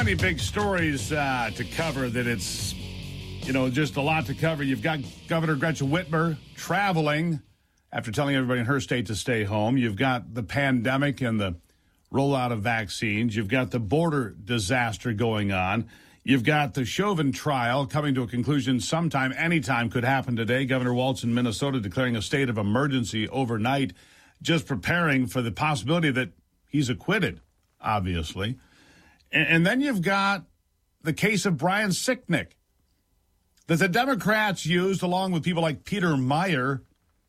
many big stories to cover that it's, just a lot to cover. You've got Governor Gretchen Whitmer traveling after telling everybody in her state to stay home. You've got the pandemic and the rollout of vaccines. You've got the border disaster going on. You've got the Chauvin trial coming to a conclusion sometime, anytime could happen today. Governor Walz in Minnesota declaring a state of emergency overnight, just preparing for the possibility that he's acquitted, obviously. And then you've got the case of Brian Sicknick that the Democrats used along with people like Peter Meijer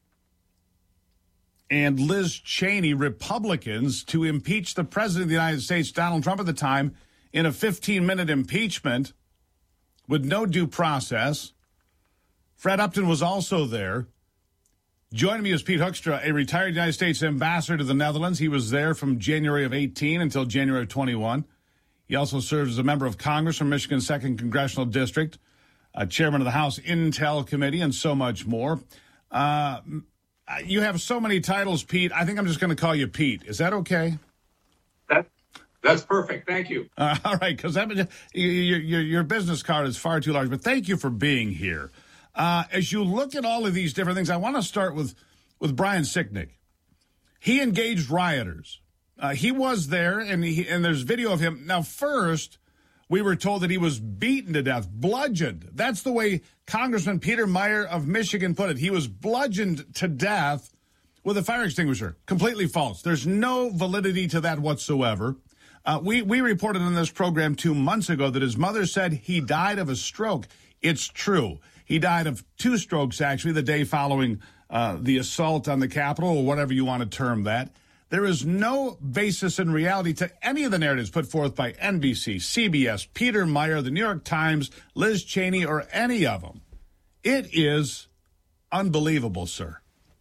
and Liz Cheney, Republicans, to impeach the president of the United States, Donald Trump at the time, in a 15-minute impeachment with no due process. Fred Upton was also there. Joining me is Pete Hoekstra, a retired United States ambassador to the Netherlands. He was there from January of 18 until January of 21. He also serves as a member of Congress from Michigan's 2nd Congressional District, chairman of the House Intel Committee, and so much more. You have so many titles, Pete. I think I'm just going to call you Pete. Is that okay? That's perfect. Thank you. All right, because your business card is far too large. But thank you for being here. As you look at all of these different things, I want to start with Brian Sicknick. He engaged rioters. He was there, and there's video of him. Now, first, we were told that he was beaten to death, bludgeoned. That's the way Congressman Peter Meijer of Michigan put it. He was bludgeoned to death with a fire extinguisher. Completely false. There's no validity to that whatsoever. We reported on this program 2 months ago that his mother said he died of a stroke. It's true. He died of 2 strokes, actually, the day following the assault on the Capitol, or whatever you want to term that. There is no basis in reality to any of the narratives put forth by NBC, CBS, Peter Meijer, the New York Times, Liz Cheney, or any of them. It is unbelievable, sir.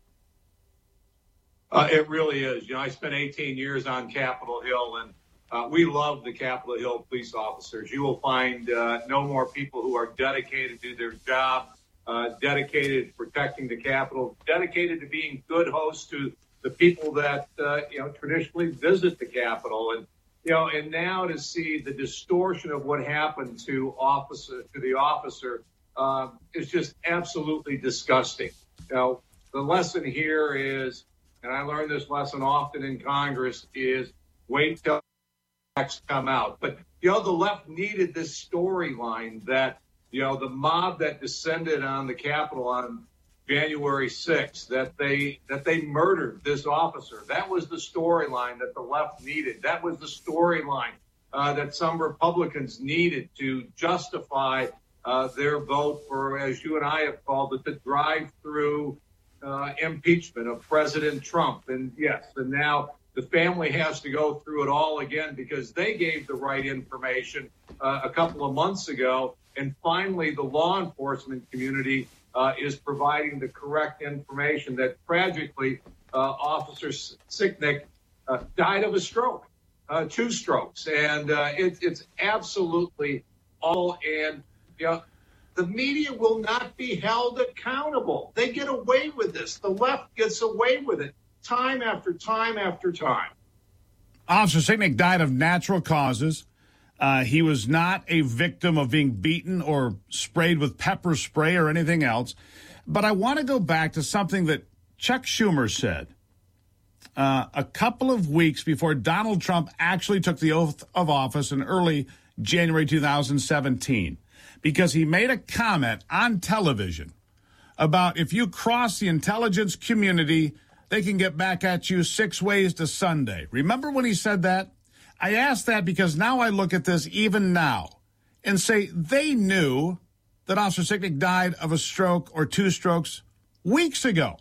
It really is. I spent 18 years on Capitol Hill, and we love the Capitol Hill police officers. You will find no more people who are dedicated to their job, dedicated to protecting the Capitol, dedicated to being good hosts to the people that, traditionally visit the Capitol. And now to see the distortion of what happened to the officer is just absolutely disgusting. The lesson here is, and I learned this lesson often in Congress, is wait till facts come out. But, the left needed this storyline that, the mob that descended on the Capitol on January 6th, that they murdered this officer. That was the storyline that the left needed. That was the storyline that some Republicans needed to justify their vote for, as you and I have called it, the drive-through impeachment of President Trump. And yes, and now the family has to go through it all again because they gave the right information a couple of months ago. And finally, the law enforcement community is providing the correct information that tragically Officer Sicknick died of a stroke, 2 strokes. And it's absolutely all. And, the media will not be held accountable. They get away with this. The left gets away with it time after time after time. Officer Sicknick died of natural causes. He was not a victim of being beaten or sprayed with pepper spray or anything else. But I want to go back to something that Chuck Schumer said a couple of weeks before Donald Trump actually took the oath of office in early January 2017, because he made a comment on television about if you cross the intelligence community, they can get back at you 6 ways to Sunday. Remember when he said that? I ask that because now I look at this even now and say they knew that Officer Sicknick died of a stroke or 2 strokes weeks ago.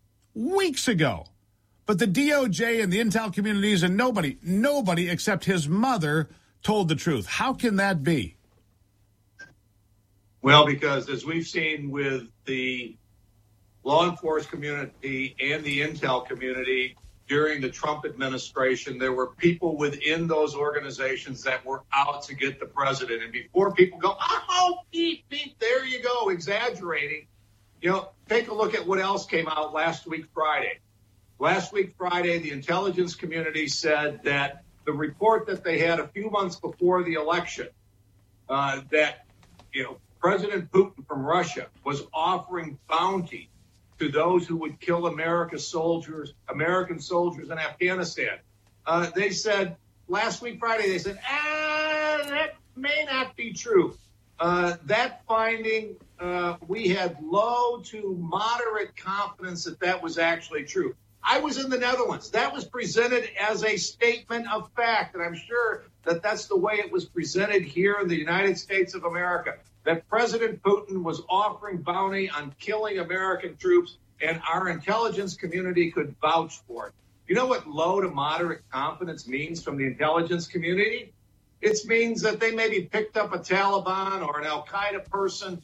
But the DOJ and the intel communities and nobody except his mother told the truth. How can that be? Well, because as we've seen with the law enforcement community and the intel community, during the Trump administration, there were people within those organizations that were out to get the president. And before people go, oh, Pete, there you go, exaggerating, take a look at what else came out last week, Friday. Last week, Friday, the intelligence community said that the report that they had a few months before the election that, President Putin from Russia was offering bounty to those who would kill American soldiers in Afghanistan. They said last week, Friday, they said, that may not be true. That finding, we had low to moderate confidence that was actually true. I was in the Netherlands. That was presented as a statement of fact, and I'm sure that that's the way it was presented here in the United States of America, that President Putin was offering bounty on killing American troops, and our intelligence community could vouch for it. You know what low to moderate confidence means from the intelligence community? It means that they maybe picked up a Taliban or an Al-Qaeda person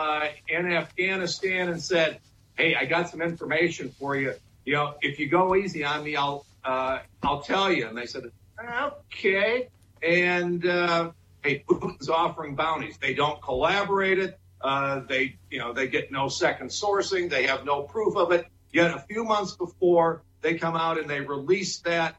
in Afghanistan and said, hey, I got some information for you. If you go easy on me, I'll tell you. And they said, okay. And hey, Putin's offering bounties. They don't collaborate it. They get no second sourcing. They have no proof of it. Yet a few months before, they come out and they release that.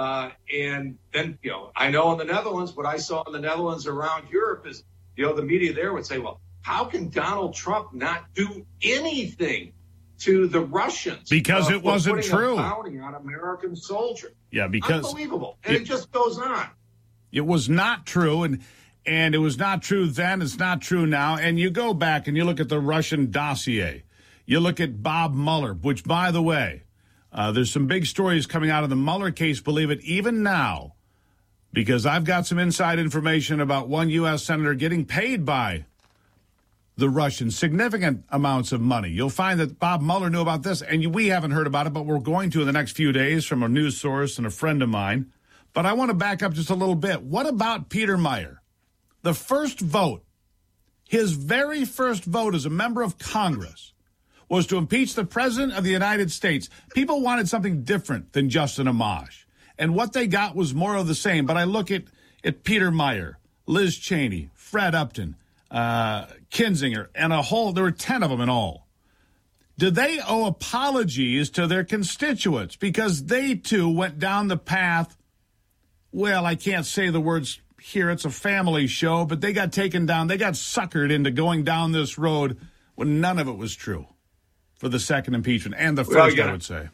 And then, I know in the Netherlands, what I saw in the Netherlands around Europe is, the media there would say, well, how can Donald Trump not do anything to the Russians? Because it wasn't true. A bounty on American soldiers. Yeah, because unbelievable. And it just goes on. It was not true. And it was not true then. It's not true now. And you go back and you look at the Russian dossier. You look at Bob Mueller, which, by the way, there's some big stories coming out of the Mueller case, believe it, even now, because I've got some inside information about one U.S. senator getting paid by the Russians significant amounts of money. You'll find that Bob Mueller knew about this, and we haven't heard about it, but we're going to in the next few days from a news source and a friend of mine. But I want to back up just a little bit. What about Peter Meijer? The first vote, his very first vote as a member of Congress, was to impeach the president of the United States. People wanted something different than just an homage. And what they got was more of the same. But I look at Peter Meijer, Liz Cheney, Fred Upton, Kinzinger, and there were 10 of them in all. Do they owe apologies to their constituents? Because they, too, went down the path, well, I can't say the words here, it's a family show, but they got taken down. They got suckered into going down this road when none of it was true for the second impeachment and the first, I would say.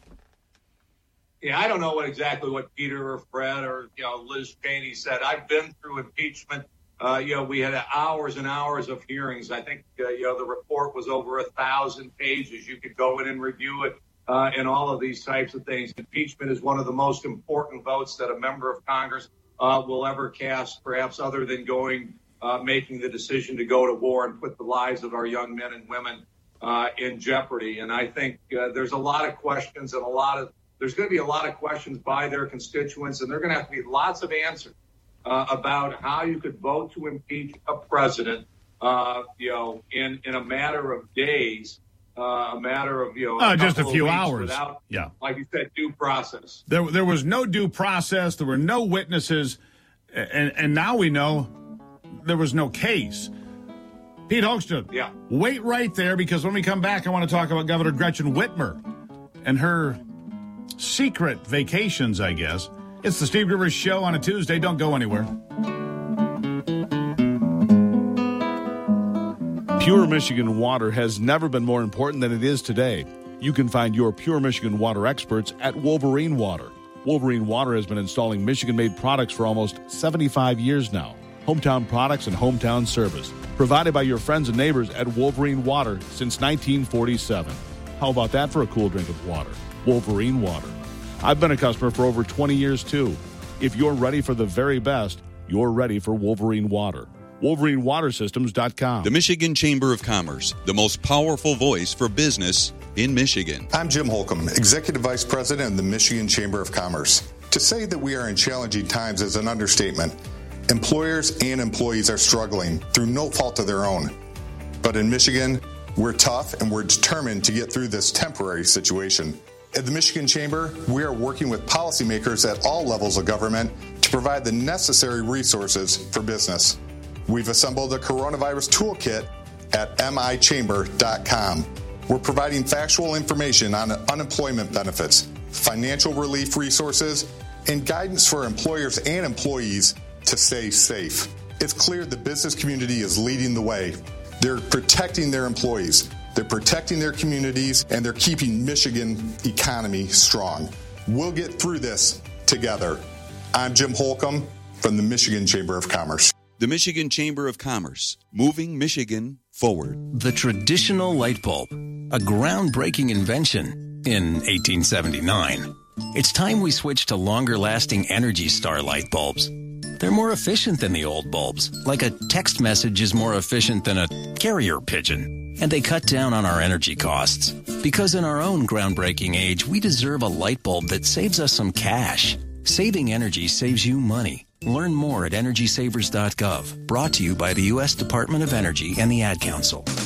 Yeah, I don't know exactly what Peter or Fred or, Liz Cheney said. I've been through impeachment. We had hours and hours of hearings. I think, the report was over 1,000 pages. You could go in and review it and all of these types of things. Impeachment is one of the most important votes that a member of Congress will ever cast, perhaps other than making the decision to go to war and put the lives of our young men and women in jeopardy. And I think there's a lot of questions and there's going to be a lot of questions by their constituents, and there are going to have to be lots of answers about how you could vote to impeach a president, in a matter of days, just a few hours without, like you said, due process. There was no due process. There were no witnesses, and now we know there was no case. Pete Hoekstra, wait right there, because when we come back, I want to talk about Governor Gretchen Whitmer and her secret vacations, I guess. It's the Steve Gruber Show on a Tuesday. Don't go anywhere. Pure Michigan water has never been more important than it is today. You can find your Pure Michigan water experts at Wolverine Water. Wolverine Water has been installing Michigan-made products for almost 75 years now. Hometown products and hometown service, provided by your friends and neighbors at Wolverine Water since 1947. How about that for a cool drink of water? Wolverine Water. I've been a customer for over 20 years, too. If you're ready for the very best, you're ready for Wolverine Water. WolverineWaterSystems.com. The Michigan Chamber of Commerce, the most powerful voice for business in Michigan. I'm Jim Holcomb, Executive Vice President of the Michigan Chamber of Commerce. To say that we are in challenging times is an understatement. Employers and employees are struggling through no fault of their own. But in Michigan, we're tough and we're determined to get through this temporary situation. At the Michigan Chamber, we are working with policymakers at all levels of government to provide the necessary resources for business. We've assembled a coronavirus toolkit at michamber.com. We're providing factual information on unemployment benefits, financial relief resources, and guidance for employers and employees to stay safe. It's clear the business community is leading the way. They're protecting their employees, they're protecting their communities, and they're keeping Michigan economy strong. We'll get through this together. I'm Jim Holcomb from the Michigan Chamber of Commerce. The Michigan Chamber of Commerce, moving Michigan forward. The traditional light bulb, a groundbreaking invention in 1879. It's time we switch to longer-lasting Energy Star light bulbs. They're more efficient than the old bulbs, like a text message is more efficient than a carrier pigeon. And they cut down on our energy costs. Because in our own groundbreaking age, we deserve a light bulb that saves us some cash. Saving energy saves you money. Learn more at EnergySavers.gov. Brought to you by the U.S. Department of Energy and the Ad Council.